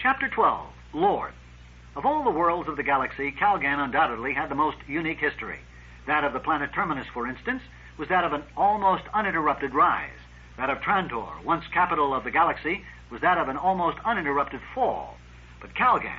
Chapter 12, Lord. Of all the worlds of the galaxy, Calgan undoubtedly had the most unique history. That of the planet Terminus, for instance, was that of an almost uninterrupted rise. That of Trantor, once capital of the galaxy, was that of an almost uninterrupted fall. But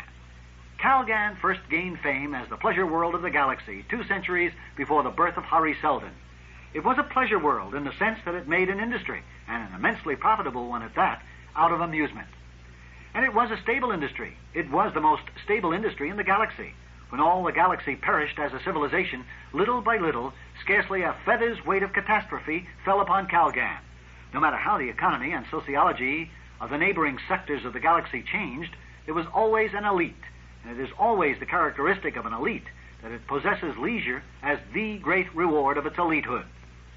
Calgan first gained fame as the pleasure world of the galaxy 2 centuries before the birth of Hari Seldon. It was a pleasure world in the sense that it made an industry, and an immensely profitable one at that, out of amusement. And it was a stable industry. It was the most stable industry in the galaxy. When all the galaxy perished as a civilization, little by little, scarcely a feather's weight of catastrophe fell upon Calgan. No matter how the economy and sociology of the neighboring sectors of the galaxy changed, there was always an elite, and it is always the characteristic of an elite that it possesses leisure as the great reward of its elitehood.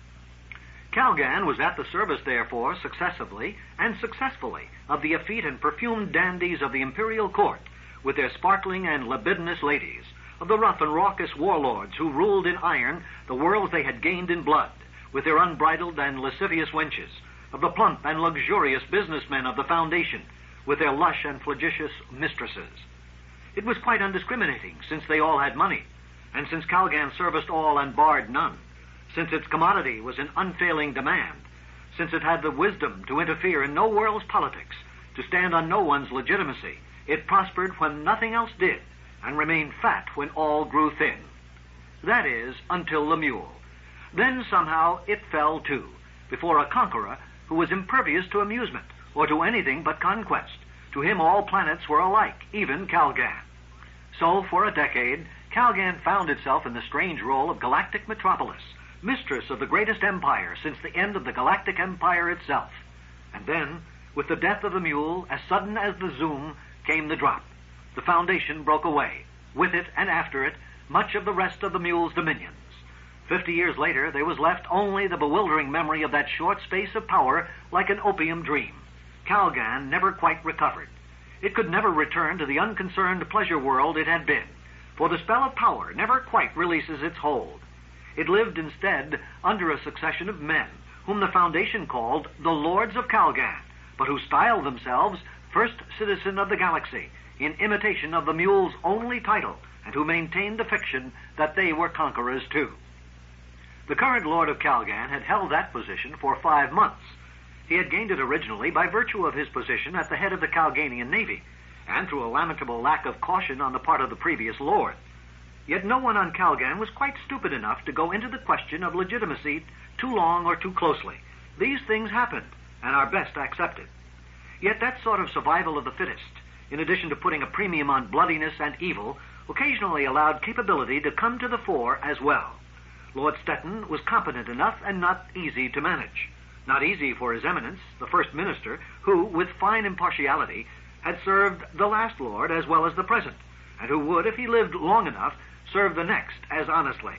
Calgan was at the service, therefore, successively and successfully of the effete and perfumed dandies of the imperial court, with their sparkling and libidinous ladies, of the rough and raucous warlords who ruled in iron the worlds they had gained in blood, with their unbridled and lascivious wenches, of the plump and luxurious businessmen of the Foundation, with their lush and flagitious mistresses. It was quite undiscriminating, since they all had money, and since Calgan serviced all and barred none, since its commodity was in unfailing demand, since it had the wisdom to interfere in no world's politics, to stand on no one's legitimacy, it prospered when nothing else did, and remained fat when all grew thin. That is, until the mule. Then somehow it fell too, before a conqueror who was impervious to amusement, or to anything but conquest. To him all planets were alike, even Calgan. So, for a decade, Calgan found itself in the strange role of galactic metropolis, mistress of the greatest empire since the end of the galactic empire itself. And then, with the death of the mule, as sudden as the zoom, came the drop. The Foundation broke away. With it, and after it, much of the rest of the mule's dominions. 50 years later, there was left only the bewildering memory of that short space of power like an opium dream. Calgan never quite recovered. It could never return to the unconcerned pleasure world it had been, for the spell of power never quite releases its hold. It lived instead under a succession of men, whom the Foundation called the Lords of Calgan, but who styled themselves First Citizen of the Galaxy, in imitation of the mule's only title, and who maintained the fiction that they were conquerors too. The current Lord of Calgan had held that position for 5 months. He had gained it originally by virtue of his position at the head of the Calganian Navy, and through a lamentable lack of caution on the part of the previous Lord. Yet no one on Calgan was quite stupid enough to go into the question of legitimacy too long or too closely. These things happened, and are best accepted. Yet that sort of survival of the fittest, in addition to putting a premium on bloodiness and evil, occasionally allowed capability to come to the fore as well. Lord Stetton was competent enough and not easy to manage. Not easy for His Eminence, the First Minister, who, with fine impartiality, had served the last Lord as well as the present, and who would, if he lived long enough, serve the next as honestly.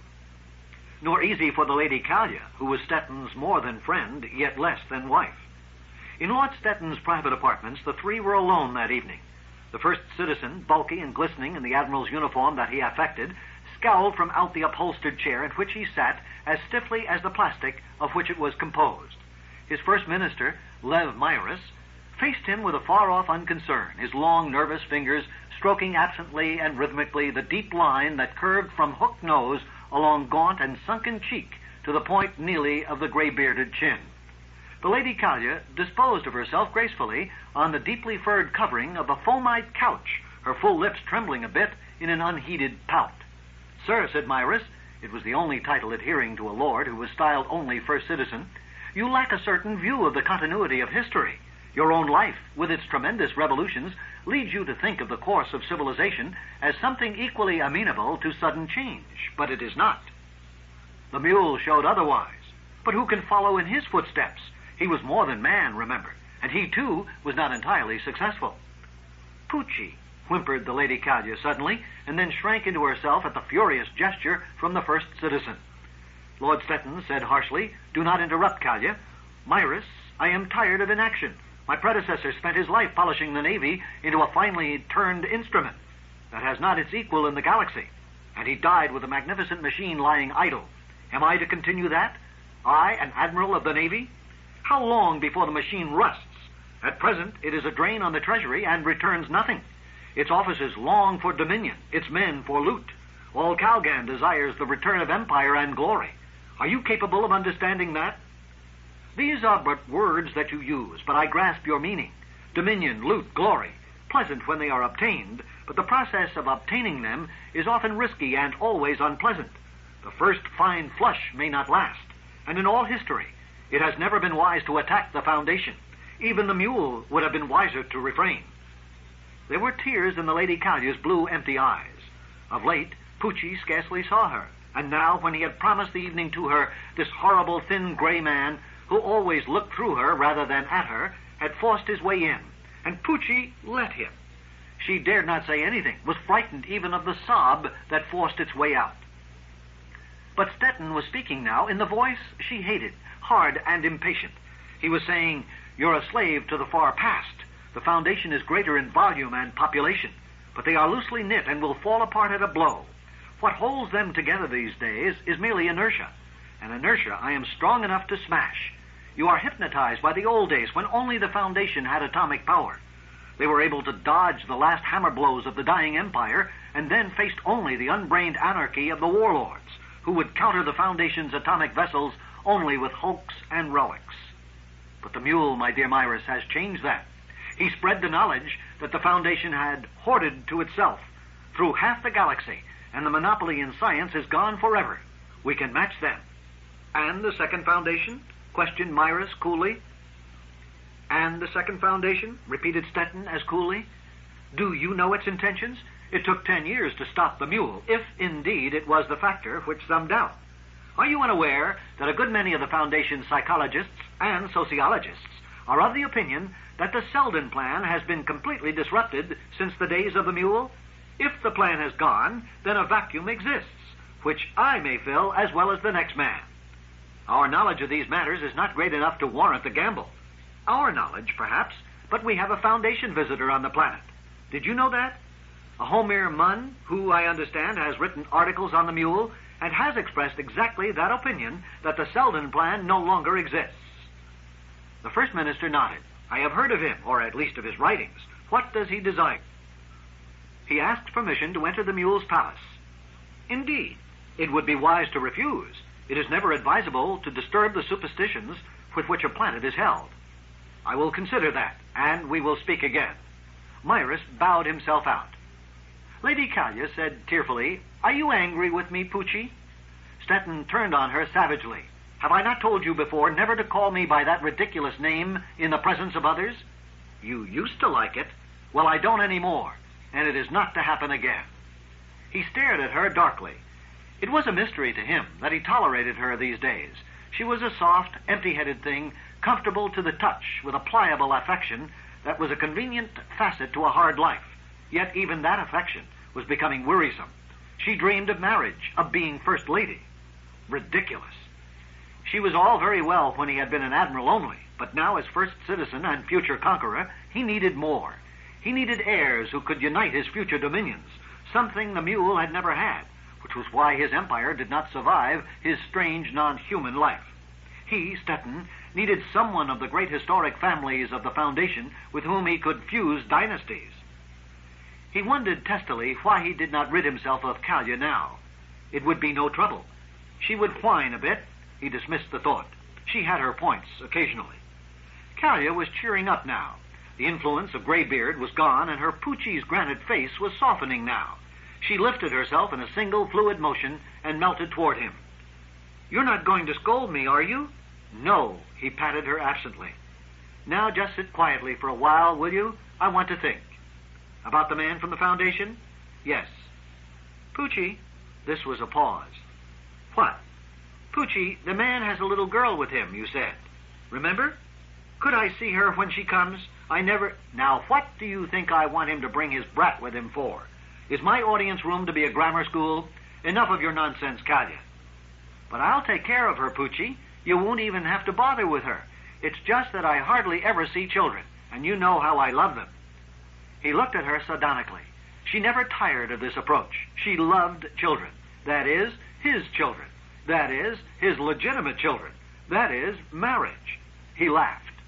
Nor easy for the Lady Callia, who was Stetton's more than friend, yet less than wife. In Lord Stetton's private apartments, the three were alone that evening. The First Citizen, bulky and glistening in the Admiral's uniform that he affected, scowled from out the upholstered chair in which he sat as stiffly as the plastic of which it was composed. His First Minister, Lev Myrus, faced him with a far-off unconcern, his long, nervous fingers stroking absently and rhythmically the deep line that curved from hooked nose along gaunt and sunken cheek to the point nearly of the gray-bearded chin. The Lady Callia disposed of herself gracefully on the deeply furred covering of the foamite couch, her full lips trembling a bit in an unheeded pout. "Sir," said Myrus, it was the only title adhering to a lord who was styled only First Citizen, "you lack a certain view of the continuity of history. Your own life, with its tremendous revolutions, leads you to think of the course of civilization as something equally amenable to sudden change, but it is not." The mule showed otherwise. But who can follow in his footsteps? He was more than man, remember, and he, too, was not entirely successful. "Poochie," whimpered the Lady Callia suddenly, and then shrank into herself at the furious gesture from the First Citizen. Lord Stetton said harshly, "Do not interrupt, Callia. Myrus, I am tired of inaction. My predecessor spent his life polishing the Navy into a finely turned instrument that has not its equal in the galaxy, and he died with a magnificent machine lying idle. Am I to continue that? I, an admiral of the Navy? How long before the machine rusts? At present, it is a drain on the treasury and returns nothing. Its officers long for dominion, its men for loot. All Calgan desires the return of empire and glory. Are you capable of understanding that? These are but words that you use, but I grasp your meaning. Dominion, loot, glory, pleasant when they are obtained, but the process of obtaining them is often risky and always unpleasant. The first fine flush may not last, and in all history, it has never been wise to attack the foundation. Even the mule would have been wiser to refrain. There were tears in the Lady Kalya's blue, empty eyes. Of late, Poochie scarcely saw her, and now, when he had promised the evening to her, this horrible, thin, gray man, who always looked through her rather than at her, had forced his way in, and Poochie let him. She dared not say anything, was frightened even of the sob that forced its way out. But Stettin was speaking now in the voice she hated, hard and impatient. He was saying, "You're a slave to the far past. The foundation is greater in volume and population, but they are loosely knit and will fall apart at a blow. What holds them together these days is merely inertia, and inertia I am strong enough to smash. You are hypnotized by the old days when only the foundation had atomic power. They were able to dodge the last hammer blows of the dying empire and then faced only the unbrained anarchy of the warlords, who would counter the foundation's atomic vessels only with hoax and relics. But the mule, my dear Myrus, has changed that. He spread the knowledge that the foundation had hoarded to itself through half the galaxy, and the monopoly in science is gone forever. We can match them." "And the second foundation?" questioned Myrus coolly. "And the second foundation?" repeated Stettin as coolly. "Do you know its intentions? It took 10 years to stop the mule, if indeed it was the factor which some doubt. Are you unaware that a good many of the Foundation's psychologists and sociologists are of the opinion that the Selden plan has been completely disrupted since the days of the mule? If the plan has gone, then a vacuum exists, which I may fill as well as the next man. Our knowledge of these matters is not great enough to warrant the gamble. Our knowledge, perhaps, but we have a Foundation visitor on the planet. Did you know that? A Homir Munn, who, I understand, has written articles on the mule and has expressed exactly that opinion, that the Selden plan no longer exists." The First Minister nodded. "I have heard of him, or at least of his writings. What does he desire?" "He asks permission to enter the mule's palace." "Indeed. It would be wise to refuse. It is never advisable to disturb the superstitions with which a planet is held." "I will consider that, and we will speak again." Myrus bowed himself out. Lady Kalya said tearfully, "Are you angry with me, Poochie?" Stettin turned on her savagely. "Have I not told you before never to call me by that ridiculous name in the presence of others? You used to like it. Well, I don't any more, and it is not to happen again." He stared at her darkly. It was a mystery to him that he tolerated her these days. She was a soft, empty-headed thing, comfortable to the touch, with a pliable affection that was a convenient facet to a hard life. Yet even that affection was becoming wearisome. She dreamed of marriage, of being First Lady. Ridiculous. She was all very well when he had been an admiral only, but now as first citizen and future conqueror, he needed more. He needed heirs who could unite his future dominions, something the mule had never had, which was why his empire did not survive his strange, non-human life. He, Stettin, needed someone of the great historic families of the Foundation with whom he could fuse dynasties. He wondered testily why he did not rid himself of Kalya now. It would be no trouble. She would whine a bit. He dismissed the thought. She had her points occasionally. Kalya was cheering up now. The influence of Greybeard was gone, and her Poochie's granite face was softening now. She lifted herself in a single fluid motion and melted toward him. "You're not going to scold me, are you?" "No," he patted her absently. "Now just sit quietly for a while, will you? I want to think." "About the man from the Foundation?" "Yes." "Poochie," this was a pause. "What?" "Poochie, the man has a little girl with him, you said. Remember? Could I see her when she comes? I never... Now, what do you think I want him to bring his brat with him for? Is my audience room to be a grammar school? Enough of your nonsense, Kalya." "But I'll take care of her, Poochie. You won't even have to bother with her. It's just that I hardly ever see children, and you know how I love them." He looked at her sardonically. She never tired of this approach. She loved children. That is, his children. That is, his legitimate children. That is, marriage. He laughed.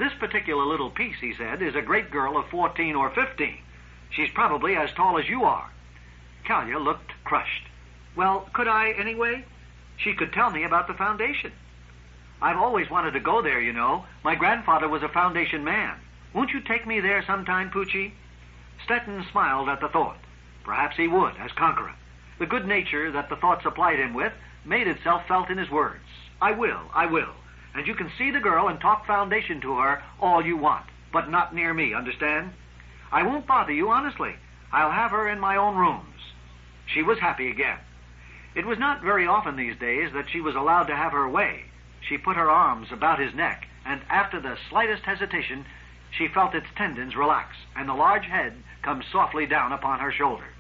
This particular little piece, he said, is a great girl of 14 or 15. She's probably as tall as you are. Kalya looked crushed. Well, could I anyway? She could tell me about the foundation. I've always wanted to go there, you know. My grandfather was a foundation man. Won't you take me there sometime, Poochie? Stetton smiled at the thought. Perhaps he would, as conqueror. The good nature that the thought supplied him with made itself felt in his words. I will. And you can see the girl and talk foundation to her all you want, but not near me, understand? I won't bother you, honestly. I'll have her in my own rooms. She was happy again. It was not very often these days that she was allowed to have her way. She put her arms about his neck, and after the slightest hesitation, she felt its tendons relax, and the large head come softly down upon her shoulder.